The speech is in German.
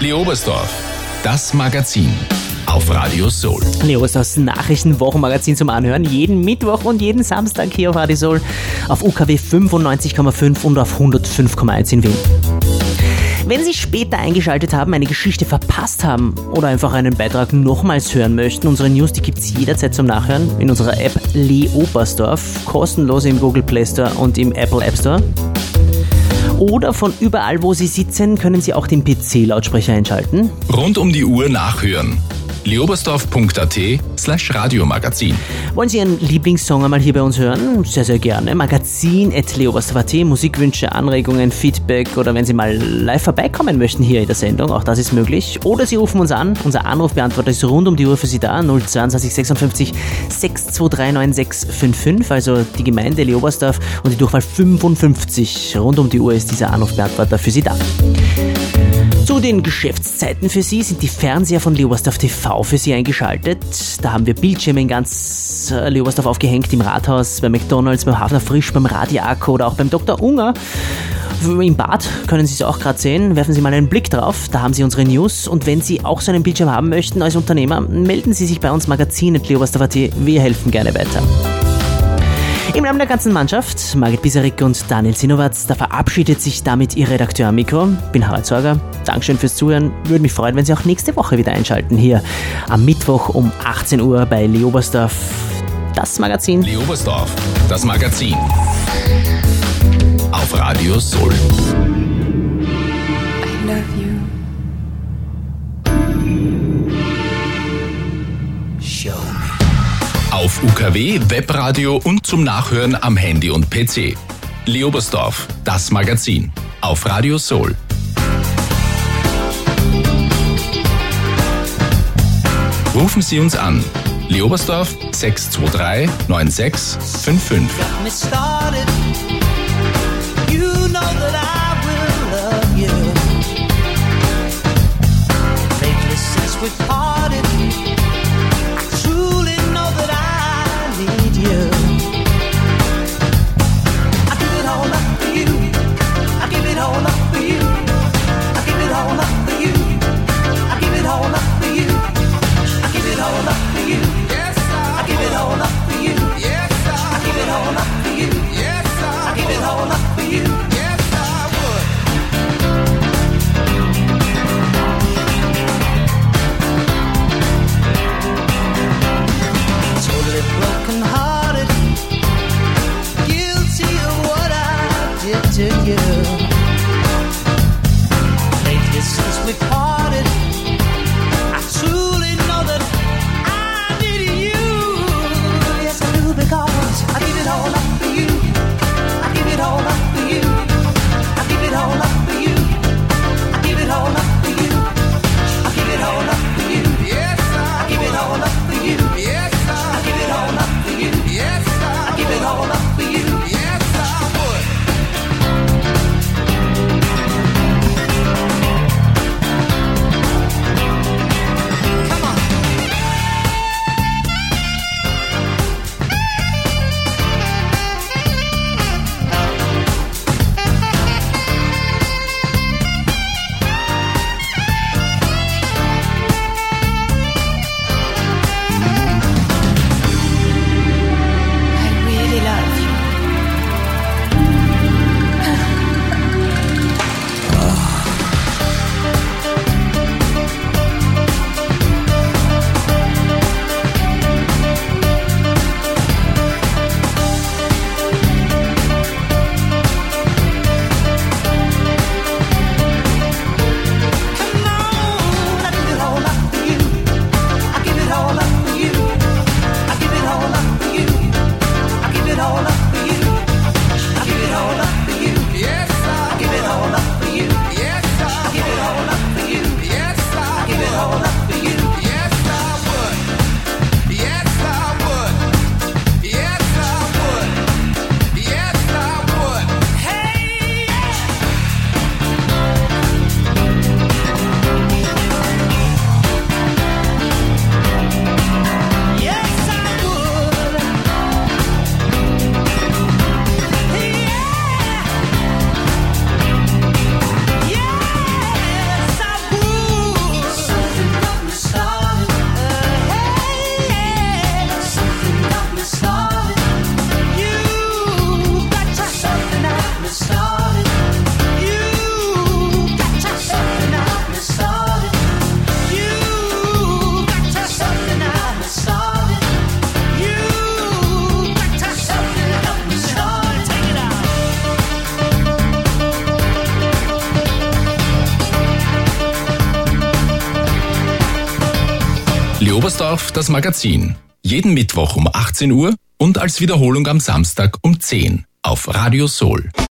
Leobersdorf, das Magazin auf Radio Soul. Leobersdorfs Nachrichtenwochenmagazin zum Anhören. Jeden Mittwoch und jeden Samstag hier auf Radio Soul. Auf UKW 95,5 und auf 105,1 in Wien. Wenn Sie später eingeschaltet haben, eine Geschichte verpasst haben oder einfach einen Beitrag nochmals hören möchten, unsere News, die gibt es jederzeit zum Nachhören in unserer App Leobersdorf, kostenlos im Google Play Store und im Apple App Store. Oder von überall, wo Sie sitzen, können Sie auch den PC-Lautsprecher einschalten. Rund um die Uhr nachhören. leobersdorf.at/Radiomagazin. Wollen Sie Ihren Lieblingssong einmal hier bei uns hören? Sehr, sehr gerne. Magazin@leobersdorf.at, Musikwünsche, Anregungen, Feedback oder wenn Sie mal live vorbeikommen möchten hier in der Sendung, auch das ist möglich. Oder Sie rufen uns an, unser Anrufbeantworter ist rund um die Uhr für Sie da, 022 56 623 9655, also die Gemeinde Leobersdorf und die Durchwahl 55. Rund um die Uhr ist dieser Anrufbeantworter für Sie da. Zu den Geschäftszeiten für Sie sind die Fernseher von Leobersdorf TV für Sie eingeschaltet. Da haben wir Bildschirme in ganz Leobersdorf aufgehängt, im Rathaus, bei McDonalds, beim Hafner Frisch, beim Radiaco oder auch beim Dr. Unger. Im Bad können Sie es auch gerade sehen. Werfen Sie mal einen Blick drauf, da haben Sie unsere News. Und wenn Sie auch so einen Bildschirm haben möchten als Unternehmer, melden Sie sich bei uns Magazin@leobersdorf.at. Wir helfen gerne weiter. Im Namen der ganzen Mannschaft, Margit Bisarik und Daniel Sinowatz, da verabschiedet sich damit Ihr Redakteur am Mikro. Bin Harald Sorger. Dankeschön fürs Zuhören. Würde mich freuen, wenn Sie auch nächste Woche wieder einschalten. Hier am Mittwoch um 18 Uhr bei Leobersdorf, das Magazin. Leobersdorf, das Magazin auf Radio Soul. I love you. Show me. Auf UKW, Webradio und zum Nachhören am Handy und PC. Leobersdorf, das Magazin auf Radio Soul. Rufen Sie uns an. Leobersdorf 623 9655. Got me started. You know that I will love you. Lately since we parted, I truly know that I need you. I give it all up for you. I give it all up for you. I give it all up for you. I give it all up for you. I give it all up for you. Yes, I give it all up for you. Yes, I give it all up for you. Yes, I Leobersdorf, das Magazin. Jeden Mittwoch um 18 Uhr und als Wiederholung am Samstag um 10 auf Radio Soul.